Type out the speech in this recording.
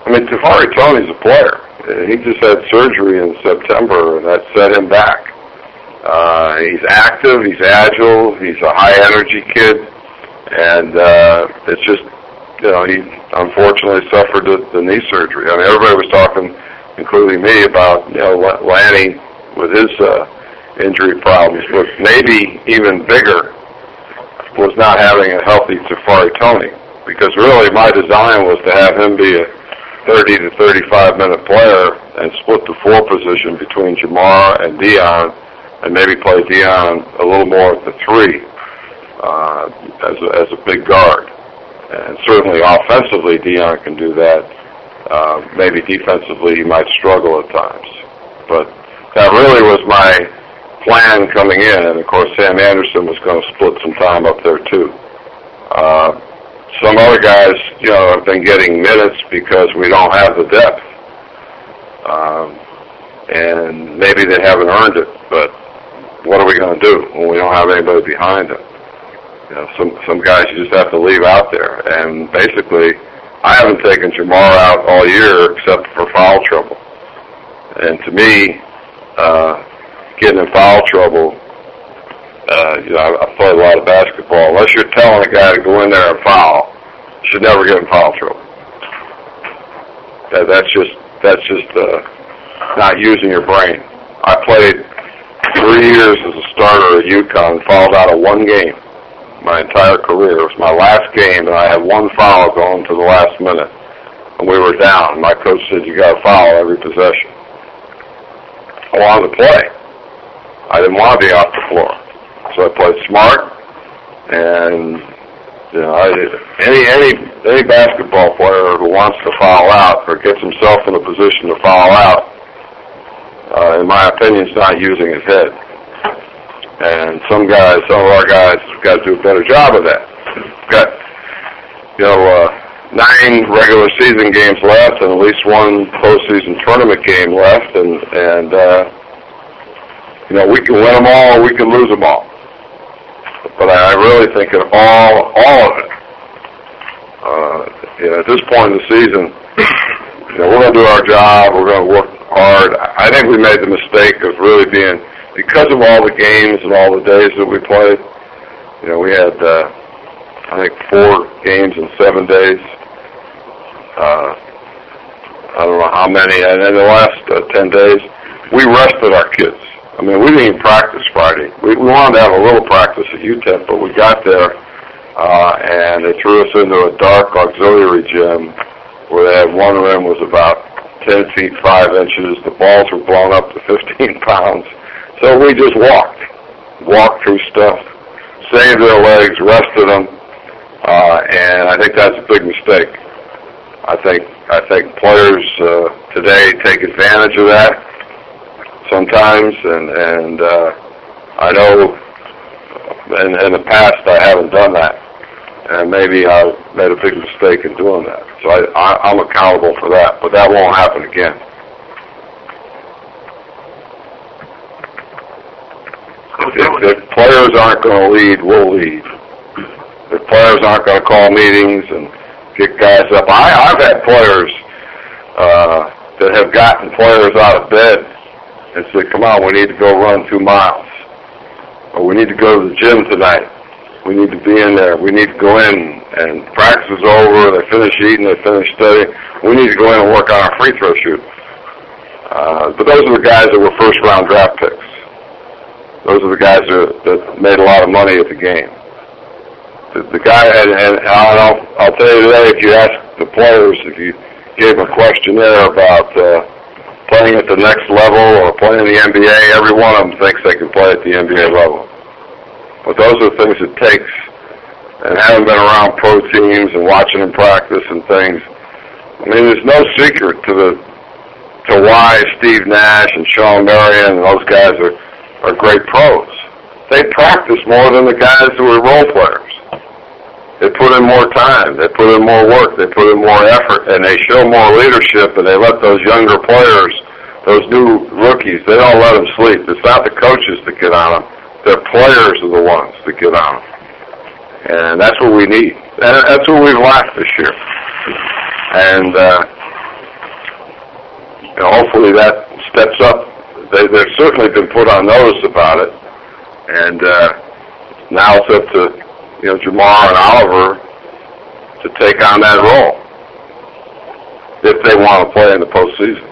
I mean, Tafari Toney's a player. He just had surgery in September, and that set him back. He's active, he's agile, he's a high-energy kid, and it's just, he unfortunately suffered the knee surgery. I mean, everybody was talking, including me, about, Lanny with his injury problems, but maybe even bigger was not having a healthy Tafari Toney, because really my design was to have him be a 30 to 35-minute player and split the 4 position between Jamar and Dion, and maybe play Dion a little more at the 3 as a big guard. And certainly offensively, Dion can do that. Maybe defensively, he might struggle at times. But that really was my plan coming in. And, of course, Sam Anderson was going to split some time up there, too. Some other guys, have been getting minutes because we don't have the depth. And maybe they haven't earned it, but what are we going to do when we don't have anybody behind them? Some guys you just have to leave out there. And basically, I haven't taken Jamar out all year except for foul trouble. And to me, getting in foul trouble, I've played a lot of basketball. Unless you're telling a guy to go in there and foul, you should never get in foul trouble. That's just not using your brain. I played 3 years as a starter at UConn, fouled out of 1 game my entire career. It was my last game, and I had 1 foul going to the last minute. And we were down. My coach said, you got to foul every possession. I wanted to play. I didn't want to be off the floor. So I played smart, and any basketball player who wants to foul out or gets himself in a position to foul out, in my opinion, is not using his head. And some of our guys have got to do a better job of that. We've got, 9 regular season games left and at least 1 postseason tournament game left, and we can win them all or we can lose them all. But I really think that all of it, at this point in the season, we're going to do our job, we're going to work hard. I think we made the mistake of really being, because of all the games and all the days that we played, we had, I think, 4 games in 7 days. I don't know how many, and in the last 10 days, we rested our kids. I mean, we didn't even practice Friday. We wanted to have a little practice at UTEP, but we got there, and they threw us into a dark auxiliary gym where they had one rim was about 10 feet 5 inches. The balls were blown up to 15 pounds. So we just walked through stuff, saved their legs, rested them, and I think that's a big mistake. I think players today take advantage of that sometimes, and I know in the past I haven't done that, and maybe I made a big mistake in doing that. So I'm accountable for that, but that won't happen again. If players aren't going to lead, we'll lead. If players aren't going to call meetings and get guys up, I've had players that have gotten players out of bed and said, come on, we need to go run 2 miles. Or we need to go to the gym tonight. We need to be in there. We need to go in, and practice is over. They finish eating. They finish studying. We need to go in and work on our free throw shoot. But those are the guys that were first-round draft picks. Those are the guys that made a lot of money at the game. The guy, and I'll tell you today, if you ask the players, if you gave them a questionnaire about playing at the next level or playing in the NBA, every one of them thinks they can play at the NBA level. But those are the things it takes. And having been around pro teams and watching them practice and things, I mean, there's no secret to why Steve Nash and Sean Marion and those guys are great pros. They practice more than the guys who are role players. They put in more time. They put in more work. They put in more effort, and they show more leadership, and they let those younger players, those new rookies, they don't let them sleep. It's not the coaches that get on them. Their players are the ones that get on them. And that's what we need. And that's what we've lacked this year. And hopefully that steps up. They've certainly been put on notice about it, and now it's up to Jamar and Oliver to take on that role if they want to play in the postseason.